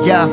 Я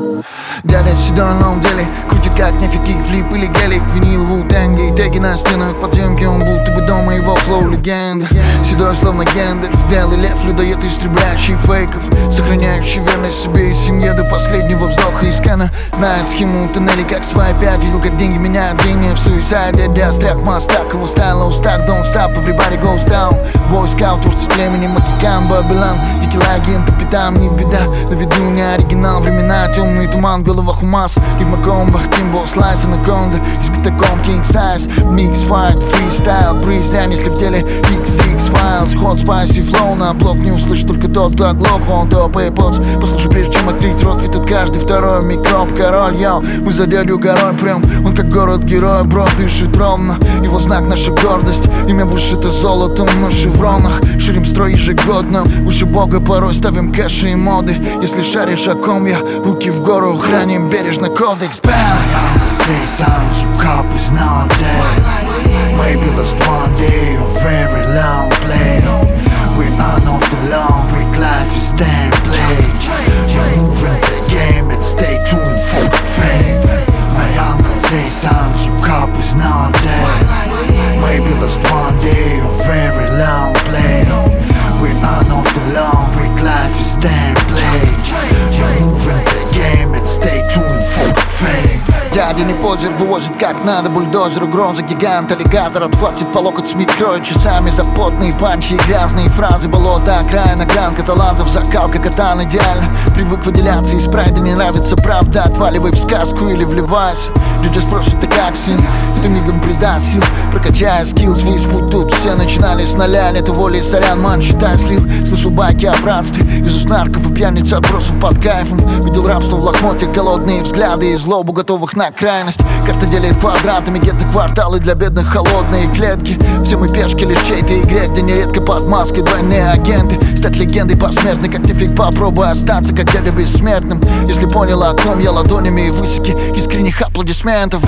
дядя седой на новом деле, крутит как нефиг флип или гелик. Винил Ву-Тэнги и теги на стенах подземки. Он будто бы дома, его флоу легенда. Седой словно Гендальф, белый лев, людоед истребляющий фейков, сохраняющий верность себе и семье до последнего вздоха и скана. Знает схему туннелей как свои пять. Видел, как деньги меняют гения в суисайде. Я стряк в мостах, его стайла устак. Don't stop, everybody goes down. Бойскаут, творцы с племенем Магикан, Бабилан. Дикий лагин по пятам, не беда. На виду не оригинал, времена темный туман в головах у масс. Ритма комбо, кимбо, слайс, анаконда. Из катакомб, king size, mix, fight, freestyle. Приз, если в деле XX files. Hot, spicy, flow на блок. Не услышит только тот, кто оглох. Он топ и поц. Послушай, прежде чем открыть рот, ведь тут каждый второй микроб. Король, йоу, мы за дядю горой прям. Он как город-герой, бро, дышит ровно. Его знак наша гордость. Имя вышито золотом на шевронах. Ширим строй ежегодно. Выше бога порой ставим кэши и моды. Если шаришь о ком я, руки в гору храним бережно кодекс. Say some hip-hop is not dead. Maybe last one day or very long play. We are not alone, big life is damn played. You're moving the game and stay tuned for the fame. My uncle say some hip-hop is not dead. Maybe last one day or very long play. We are not alone, big life is damn played. You're moving the game and stay tuned for the fame. Дядя не позер, вывозит как надо бульдозер. Угроза гигант, аллигатор отхватит по локоть СМИ, кроет часами за потные панчи и грязные фразы. Болото, окраина, гранка талантов, закалка катан идеально. Привык выделяться из прайда, не нравится правда. Отваливай в сказку или вливайся. Люди спросят, ты как, сын? И ты мигом придаст сил, прокачая скилл. Свой путь тут все начинали с нуля. Нету воли, сорян, ман, считай слил. Слышу байки о братстве из уст нарков и пьяниц, отбросов под кайфом. Видел рабство в лохмотьях, голодные взгляды и злобу, готовых на крайность. Карта делит квадратами, гетто кварталы для бедных, холодные клетки. Все мы пешки лишь чьей-то игре, где нередко под маской двойные агенты. Стать легендой посмертной, как нефиг попробуй остаться, как дядя бессмертным. Если понял, о ком я, ладонями и высоки искренних аплодисментов.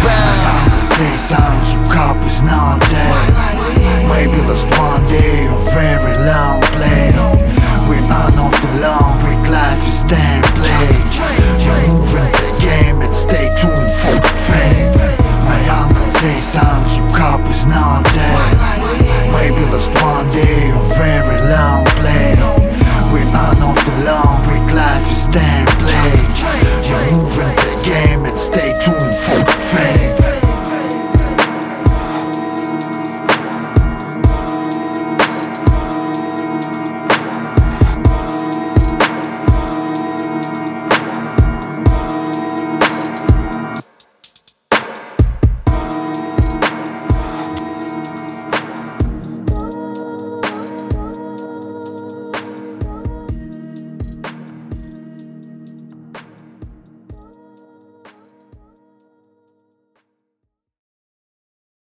Say some hip-hop is not dead. Maybe last one day or very long play. We are not alone, big life is damn played. You're moving the game and stay tuned for the fame. My uncle say some hip-hop is not dead. Maybe last one day or